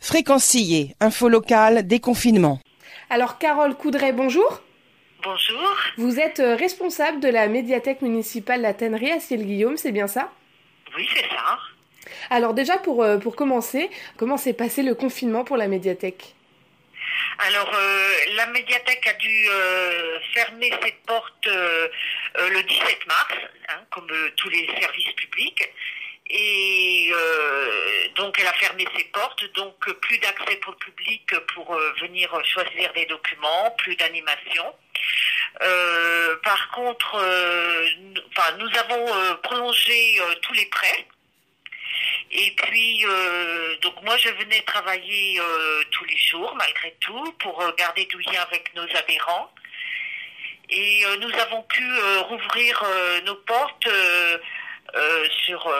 Fréquencier, info locale, déconfinement. Alors Carole Coudray, bonjour. Bonjour. Vous êtes responsable de la médiathèque municipale La Tannerie à Ciel-Guillaume, c'est bien ça? Oui, c'est ça. Alors déjà pour commencer, comment s'est passé le confinement pour la médiathèque? Alors, la médiathèque a dû fermer ses portes le 17 mars, comme tous les services publics. Et donc, elle a fermé ses portes, donc plus d'accès pour le public pour venir choisir des documents, plus d'animation. Par contre, nous avons prolongé tous les prêts. Et puis, donc moi, je venais travailler tous les jours, malgré tout, pour garder du lien avec nos adhérents. Et nous avons pu rouvrir nos portes sur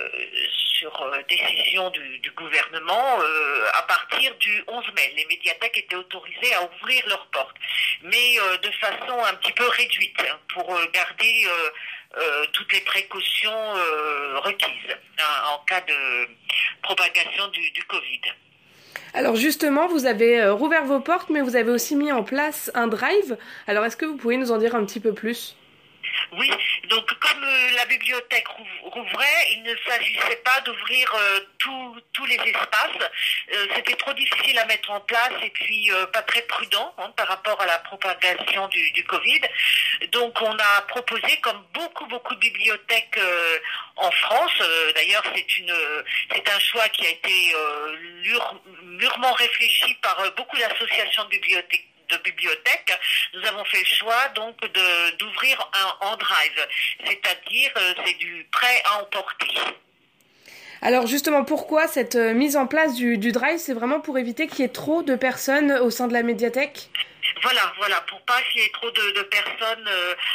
décision du gouvernement à partir du 11 mai. Les médiathèques étaient autorisées à ouvrir leurs portes, mais de façon un petit peu réduite, pour garder toutes les précautions requises en cas de propagation du Covid. Alors justement, vous avez rouvert vos portes, mais vous avez aussi mis en place un drive. Alors est-ce que vous pouvez nous en dire un petit peu plus ? Oui, donc comme la bibliothèque rouvrait, il ne s'agissait pas d'ouvrir tous les espaces. C'était trop difficile à mettre en place et puis pas très prudent par rapport à la propagation du Covid. Donc on a proposé, comme beaucoup de bibliothèques en France, d'ailleurs c'est un choix qui a été mûrement réfléchi par beaucoup d'associations de bibliothèques, nous avons fait le choix donc d'ouvrir en drive, c'est-à-dire c'est du prêt à emporter. Alors justement, pourquoi cette mise en place du drive? C'est vraiment pour éviter qu'il y ait trop de personnes au sein de la médiathèque? Voilà, pour pas qu'il y ait trop de personnes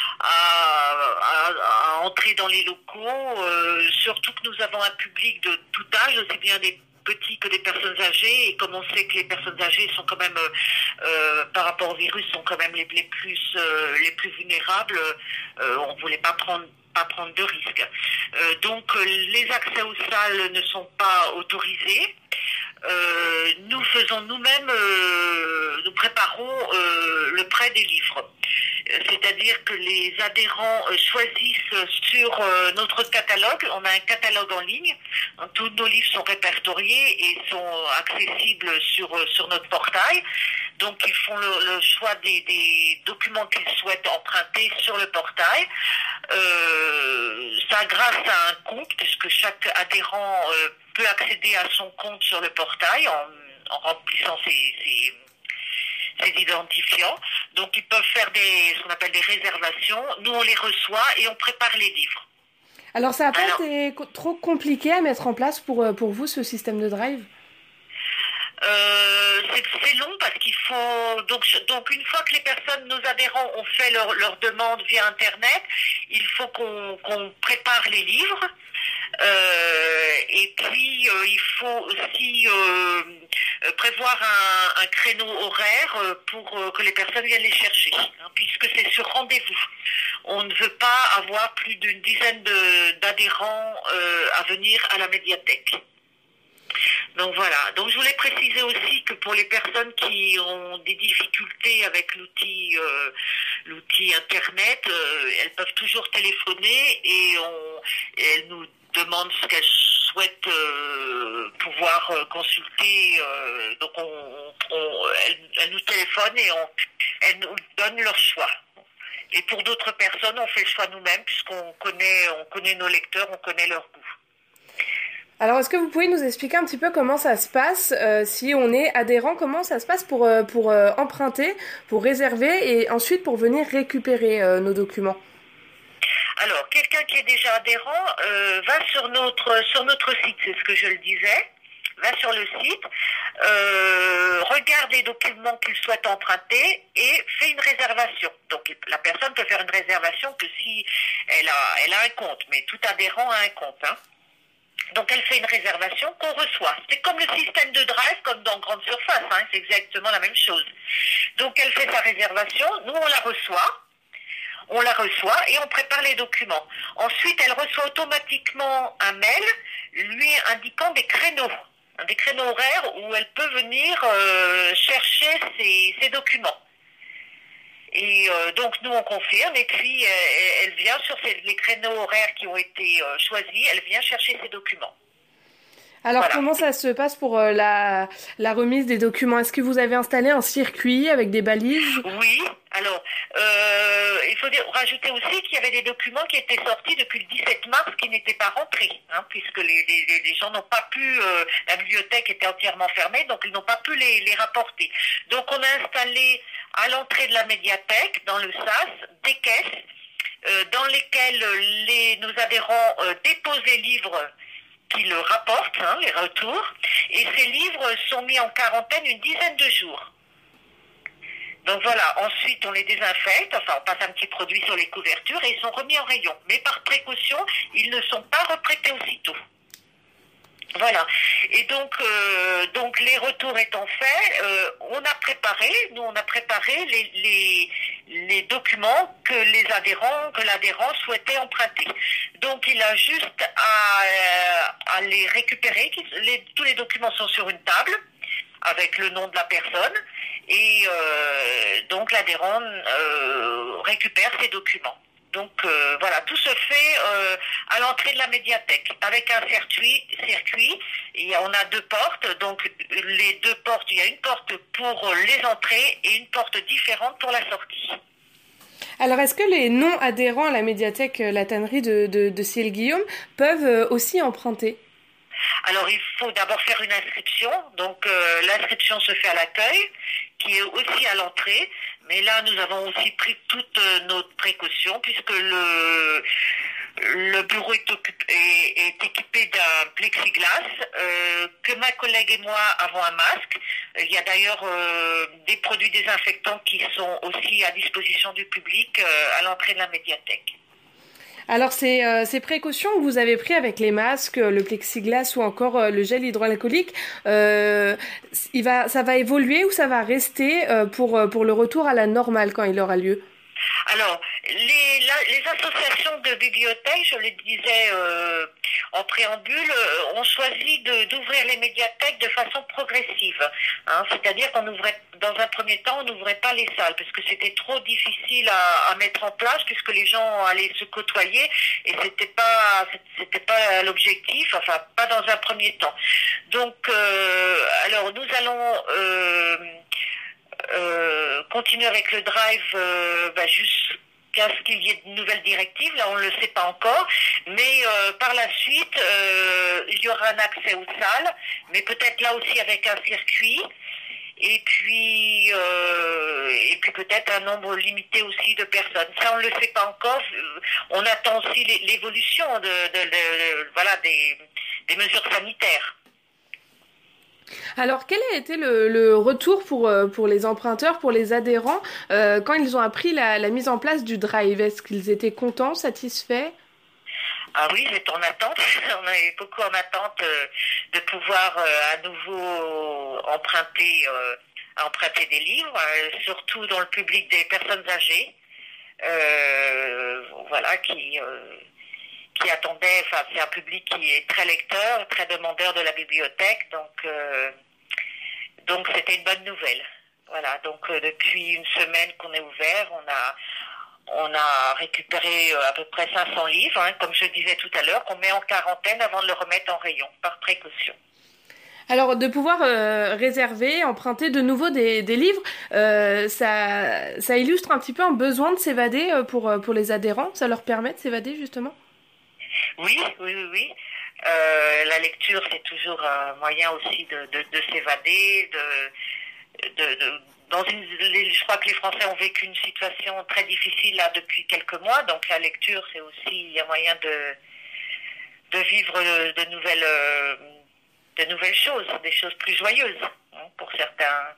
à entrer dans les locaux, surtout que nous avons un public de tout âge, aussi bien des petits que des personnes âgées, et comme on sait que les personnes âgées sont quand même par rapport au virus sont quand même les plus vulnérables, on voulait pas prendre de risques. Donc les accès aux salles ne sont pas autorisés. Nous faisons nous-mêmes, nous préparons le prêt des livres. C'est-à-dire que les adhérents choisissent sur notre catalogue. On a un catalogue en ligne. Tous nos livres sont répertoriés et sont accessibles sur notre portail. Donc ils font le choix des documents qu'ils souhaitent emprunter sur le portail. Ça grâce à un compte, puisque chaque adhérent peut accéder à son compte sur le portail en remplissant ses identifiants. Donc ils peuvent faire ce qu'on appelle des réservations. Nous on les reçoit et on prépare les livres. Alors ça n'a pas été trop compliqué à mettre en place pour vous ce système de drive? C'est long parce qu'il faut donc une fois que les personnes, nos adhérents ont fait leur demande via internet, il faut qu'on prépare les livres et puis il faut aussi prévoir un créneau horaire pour que les personnes viennent les chercher, puisque c'est sur rendez-vous. On ne veut pas avoir plus d'une dizaine d'adhérents à venir à la médiathèque. Donc voilà. Donc je voulais préciser aussi que pour les personnes qui ont des difficultés avec l'outil internet, elles peuvent toujours téléphoner et elles nous demandent ce qu'elles souhaitent pouvoir consulter. Donc elles nous téléphonent et elles nous donnent leur choix. Et pour d'autres personnes, on fait le choix nous-mêmes puisqu'on connaît nos lecteurs, on connaît leur goût. Alors, est-ce que vous pouvez nous expliquer un petit peu comment ça se passe si on est adhérent, comment ça se passe pour emprunter, pour réserver et ensuite pour venir récupérer nos documents? Alors, quelqu'un qui est déjà adhérent va sur notre site, c'est ce que je le disais, va sur le site, regarde les documents qu'il souhaite emprunter et fait une réservation. Donc, la personne peut faire une réservation que si elle a un compte, mais tout adhérent a un compte, Donc elle fait une réservation qu'on reçoit. C'est comme le système de drive, comme dans Grande Surface, c'est exactement la même chose. Donc elle fait sa réservation, nous on la reçoit et on prépare les documents. Ensuite elle reçoit automatiquement un mail lui indiquant des créneaux des créneaux horaires où elle peut venir chercher ses documents. Et donc nous on confirme et puis elle vient sur les créneaux horaires qui ont été choisis, elle vient chercher ses documents. Alors comment ça se passe pour la remise des documents? Est-ce que vous avez installé un circuit avec des balises? Oui, alors il faut rajouter aussi qu'il y avait des documents qui étaient sortis depuis le 17 mars qui n'étaient pas rentrés, puisque les gens n'ont pas pu, la bibliothèque était entièrement fermée, donc ils n'ont pas pu les rapporter. Donc on a installé à l'entrée de la médiathèque, dans le SAS, des caisses dans lesquelles nos adhérents déposent les livres qu'ils rapportent, les retours, et ces livres sont mis en quarantaine une dizaine de jours. Donc voilà, ensuite on les désinfecte, enfin on passe un petit produit sur les couvertures et ils sont remis en rayon. Mais par précaution, ils ne sont pas reprêtés aussitôt. Voilà. Et donc les retours étant faits, on a préparé les documents que l'adhérent souhaitait emprunter. Donc il a juste à les récupérer. Tous les documents sont sur une table avec le nom de la personne et donc l'adhérent récupère ses documents. Donc voilà, tout se fait à l'entrée de la médiathèque avec un circuit. Et on a 2 portes, donc les 2 portes, il y a une porte pour les entrées et une porte différente pour la sortie. Alors est-ce que les non-adhérents à la médiathèque La Tannerie de Ciel-Guillaume peuvent aussi emprunter? Alors il faut d'abord faire une inscription, donc l'inscription se fait à l'accueil, qui est aussi à l'entrée, mais là nous avons aussi pris toutes nos précautions puisque le bureau est équipé d'un plexiglas, que ma collègue et moi avons un masque. Il y a d'ailleurs des produits désinfectants qui sont aussi à disposition du public à l'entrée de la médiathèque. Alors ces précautions que vous avez prises avec les masques, le plexiglas ou encore le gel hydroalcoolique, ça va évoluer ou ça va rester pour le retour à la normale quand il aura lieu? Alors, les associations de bibliothèques, je le disais en préambule, ont choisi d'ouvrir les médiathèques de façon progressive. C'est-à-dire qu'on ouvrait, dans un premier temps, on n'ouvrait pas les salles parce que c'était trop difficile à mettre en place puisque les gens allaient se côtoyer et c'était pas l'objectif, enfin pas dans un premier temps. Donc, alors nous allons continuer avec le drive jusqu'à ce qu'il y ait de nouvelles directives. Là, on ne le sait pas encore. Mais par la suite, il y aura un accès aux salles, mais peut-être là aussi avec un circuit. Et puis peut-être un nombre limité aussi de personnes. Ça, on ne le sait pas encore. On attend aussi l'évolution des mesures sanitaires. Alors, quel a été le retour pour les emprunteurs, pour les adhérents, quand ils ont appris la mise en place du drive? Est-ce qu'ils étaient contents, satisfaits? Ah oui, ils étaient en attente. On est beaucoup en attente de pouvoir à nouveau emprunter des livres, surtout dans le public des personnes âgées, qui attendaient. Enfin, c'est un public qui est très lecteur, très demandeur de la bibliothèque, donc c'était une bonne nouvelle. Voilà, donc depuis une semaine qu'on est ouvert, on a récupéré à peu près 500 livres, comme je disais tout à l'heure, qu'on met en quarantaine avant de le remettre en rayon, par précaution. Alors, de pouvoir réserver, emprunter de nouveau des livres, ça illustre un petit peu un besoin de s'évader pour les adhérents. Ça leur permet de s'évader, justement? Oui. La lecture, c'est toujours un moyen aussi de s'évader, je crois que les Français ont vécu une situation très difficile là depuis quelques mois, donc la lecture, c'est aussi un moyen de vivre de nouvelles choses, des choses plus joyeuses, pour certains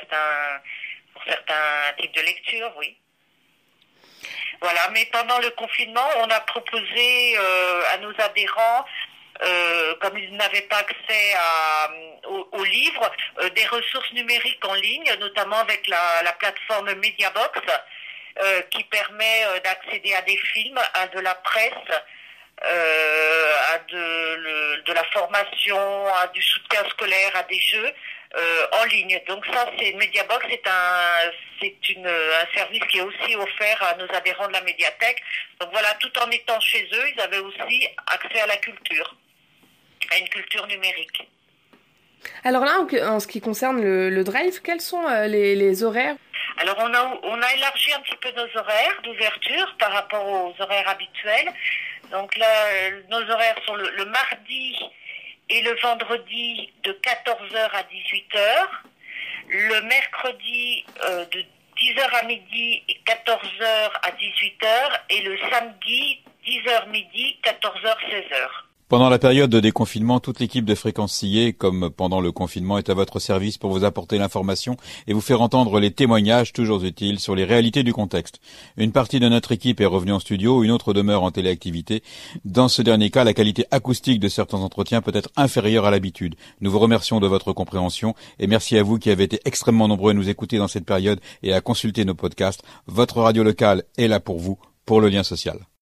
types de lecture, oui. Voilà, mais pendant le confinement, on a proposé à nos adhérents, comme ils n'avaient pas accès aux livres, des ressources numériques en ligne, notamment avec la plateforme Mediabox, qui permet d'accéder à des films, à de la presse, à de la formation, à du soutien scolaire, à des jeux en ligne. Donc ça, c'est Mediabox, c'est un service qui est aussi offert à nos adhérents de la médiathèque. Donc voilà, tout en étant chez eux, ils avaient aussi accès à la culture, à une culture numérique. Alors là, en ce qui concerne le drive, quels sont les horaires? Alors on a élargi un petit peu nos horaires d'ouverture par rapport aux horaires habituels. Donc là, nos horaires sont le mardi et le vendredi de 14h à 18h, le mercredi de 10h à midi et 14h à 18h et le samedi 10h midi, 14h 16h. Pendant la période de déconfinement, toute l'équipe de Fréquence Sillé, comme pendant le confinement, est à votre service pour vous apporter l'information et vous faire entendre les témoignages toujours utiles sur les réalités du contexte. Une partie de notre équipe est revenue en studio, une autre demeure en téléactivité. Dans ce dernier cas, la qualité acoustique de certains entretiens peut être inférieure à l'habitude. Nous vous remercions de votre compréhension et merci à vous qui avez été extrêmement nombreux à nous écouter dans cette période et à consulter nos podcasts. Votre radio locale est là pour vous, pour le lien social.